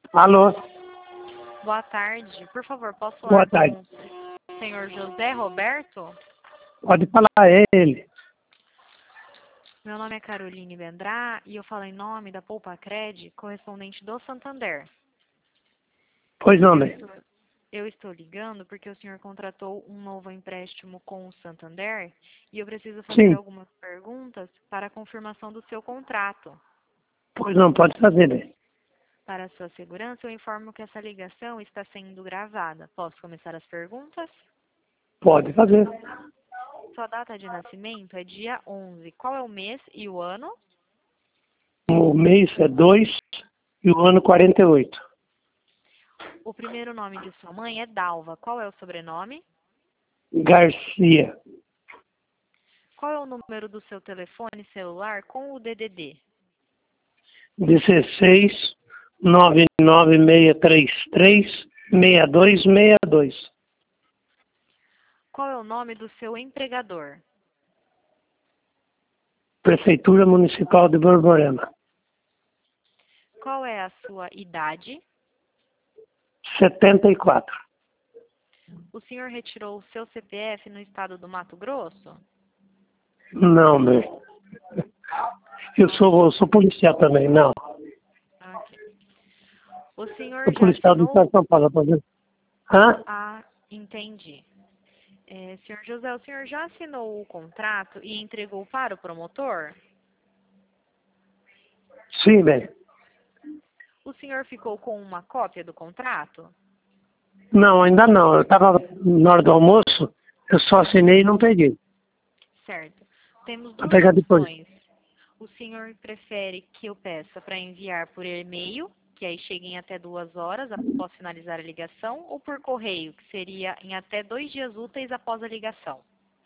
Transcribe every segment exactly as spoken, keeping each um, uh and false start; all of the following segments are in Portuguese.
Alô? Boa tarde. Por favor, posso Boa falar tarde. com o senhor José Roberto? Pode falar, é ele. Meu nome é Caroline Bendrá e eu falo em nome da Poupa Cred, correspondente do Santander. Pois não, Eu bem. estou, eu estou ligando porque o senhor contratou um novo empréstimo com o Santander e eu preciso fazer Sim. algumas perguntas para a confirmação do seu contrato. Pois não, pode fazer, bem. Para a sua segurança, eu informo que essa ligação está sendo gravada. Posso começar as perguntas? Pode fazer. Sua data de nascimento é dia onze. Qual é o mês e o ano? O mês é dois e o ano quarenta e oito. O primeiro nome de sua mãe é Dalva. Qual é o sobrenome? Garcia. Qual é o número do seu telefone celular com o D D D? dezesseis, nove nove seis três três, seis dois seis dois. Qual é o nome do seu empregador? Prefeitura Municipal de Borborema. Qual é a sua idade? setenta e quatro. O senhor retirou o seu C P F no estado do Mato Grosso? Não, bem. Eu sou, eu sou policial também, não. Ok. O senhor Sou já policial do Estado de assinou... São Paulo, tá vendo? Hã? Ah, entendi. É, senhor José, o senhor já assinou o contrato e entregou para o promotor? Sim, bem. O senhor ficou com uma cópia do contrato? Não, ainda não. Eu estava na hora do almoço, eu só assinei e não peguei. Certo. Temos Vou duas pegar depois. opções. O senhor prefere que eu peça para enviar por e-mail, que aí chegue em até duas horas após finalizar a ligação, ou por correio, que seria em até dois dias úteis após a ligação?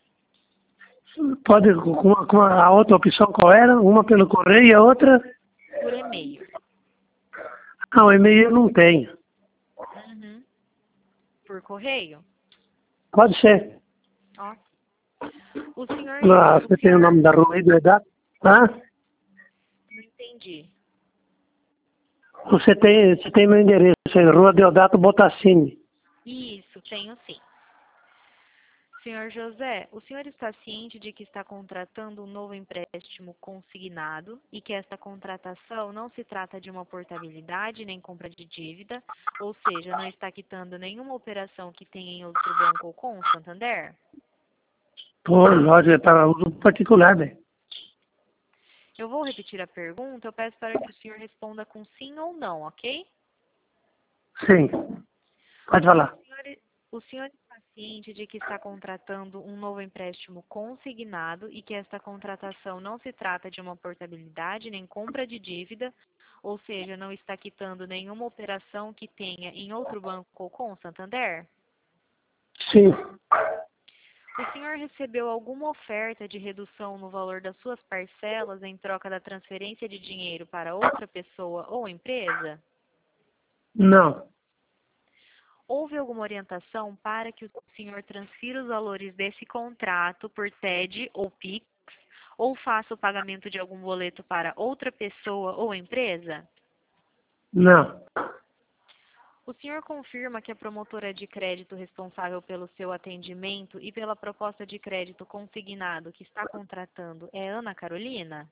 Pode, com a, com a outra opção qual era? Uma pelo correio e a outra? Por e-mail. Ah, o e-mail eu não tenho. Uhum. Por correio? Pode ser. Ó. O senhor, Ah, o você tem o senhor, nome da rua aí do Edap? Hã? não entendi. Você tem, você tem meu endereço, é Rua Deodato Botassini. Isso, tenho sim. Senhor José, o senhor está ciente de que está contratando um novo empréstimo consignado e que esta contratação não se trata de uma portabilidade nem compra de dívida, ou seja, não está quitando nenhuma operação que tenha em outro banco ou com o Santander? Pô, lógico, é para uso particular, velho. Eu vou repetir a pergunta, eu peço para que o senhor responda com sim ou não, ok? Sim. Pode falar. O senhor, o senhor está ciente de que está contratando um novo empréstimo consignado e que esta contratação não se trata de uma portabilidade nem compra de dívida, ou seja, não está quitando nenhuma operação que tenha em outro banco ou com o Santander? Sim. O senhor recebeu alguma oferta de redução no valor das suas parcelas em troca da transferência de dinheiro para outra pessoa ou empresa? Não. Houve alguma orientação para que o senhor transfira os valores desse contrato por T E D ou Pix, ou faça o pagamento de algum boleto para outra pessoa ou empresa? Não. O senhor confirma que a promotora de crédito responsável pelo seu atendimento e pela proposta de crédito consignado que está contratando é Ana Carolina?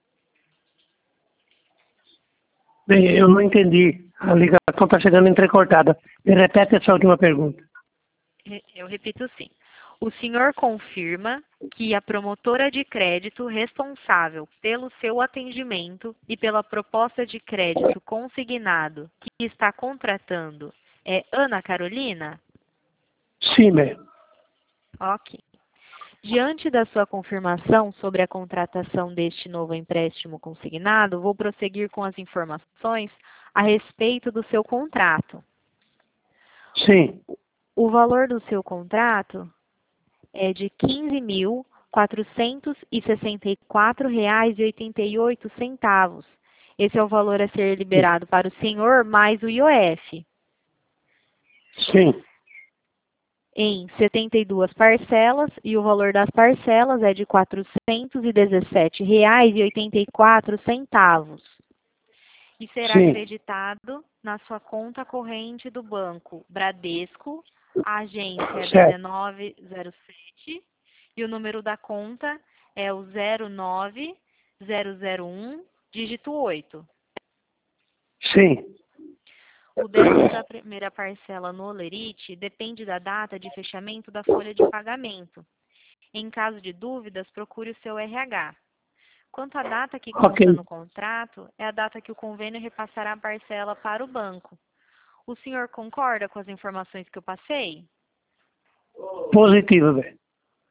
Bem, eu não entendi. A ligação está chegando entrecortada. Me repete essa última pergunta. Eu repito sim. O senhor confirma que a promotora de crédito responsável pelo seu atendimento e pela proposta de crédito consignado que está contratando é Ana Carolina? Sim, bem. Ok. Diante da sua confirmação sobre a contratação deste novo empréstimo consignado, vou prosseguir com as informações a respeito do seu contrato. Sim. O valor do seu contrato é de quinze mil quatrocentos e sessenta e quatro reais e oitenta e oito centavos. Esse é o valor a ser liberado para o senhor mais o I O F. Sim. Em setenta e duas parcelas, e o valor das parcelas é de quatrocentos e dezessete reais e oitenta e quatro centavos. e será Sim. creditado na sua conta corrente do banco Bradesco, a agência Certo. dezenove zero sete, e o número da conta é o zero nove zero zero um, dígito oito. Sim. O débito da primeira parcela no Olerite depende da data de fechamento da folha de pagamento. Em caso de dúvidas, procure o seu R H. Quanto à data que consta Ok. no contrato, é a data que o convênio repassará a parcela para o banco. O senhor concorda com as informações que eu passei? Positivo, velho.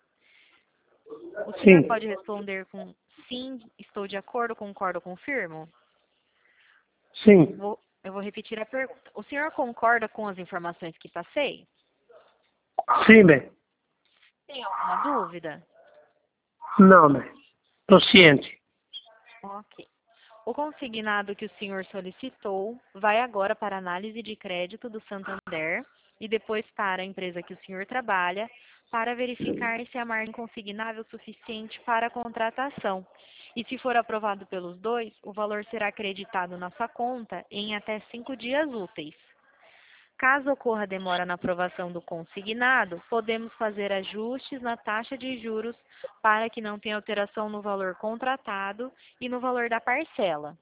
O senhor Sim. pode responder com sim, estou de acordo, concordo, confirmo? Sim. Vou, eu vou repetir a pergunta. O senhor concorda com as informações que passei? Sim, velho. Tem alguma dúvida? Não, velho. Tô ciente. Ok. O consignado que o senhor solicitou vai agora para a análise de crédito do Santander e depois para a empresa que o senhor trabalha para verificar se a margem consignável é suficiente para a contratação. E se for aprovado pelos dois, o valor será acreditado na sua conta em até cinco dias úteis. Caso ocorra demora na aprovação do consignado, podemos fazer ajustes na taxa de juros para que não tenha alteração no valor contratado e no valor da parcela.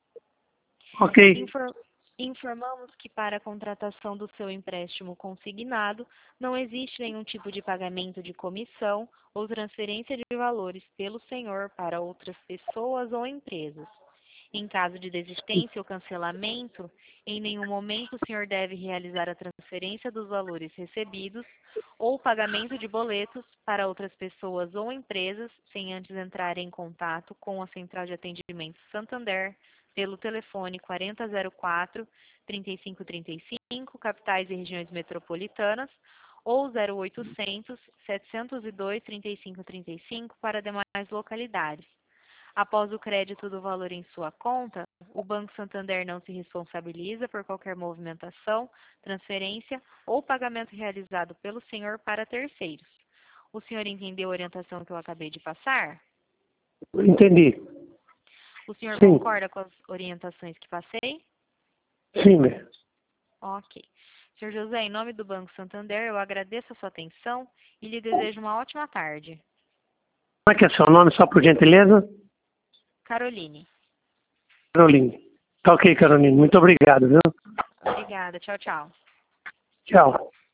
Ok. Infor- Informamos que para a contratação do seu empréstimo consignado, não existe nenhum tipo de pagamento de comissão ou transferência de valores pelo senhor para outras pessoas ou empresas. Em caso de desistência ou cancelamento, em nenhum momento o senhor deve realizar a transferência dos valores recebidos ou pagamento de boletos para outras pessoas ou empresas sem antes entrar em contato com a Central de Atendimento Santander pelo telefone quarenta zero quatro, trinta e cinco trinta e cinco, capitais e regiões metropolitanas, ou zero oitocentos, setecentos e dois, trinta e cinco trinta e cinco para demais localidades. Após o crédito do valor em sua conta, o Banco Santander não se responsabiliza por qualquer movimentação, transferência ou pagamento realizado pelo senhor para terceiros. O senhor entendeu a orientação que eu acabei de passar? Entendi. O senhor Sim. concorda com as orientações que passei? Sim, velho. Ok. senhor José, em nome do Banco Santander, eu agradeço a sua atenção e lhe desejo uma ótima tarde. Como é que é seu nome, só por gentileza? Caroline. Caroline. Tá ok, Caroline. Muito obrigado, viu? Obrigada. Tchau, tchau. Tchau.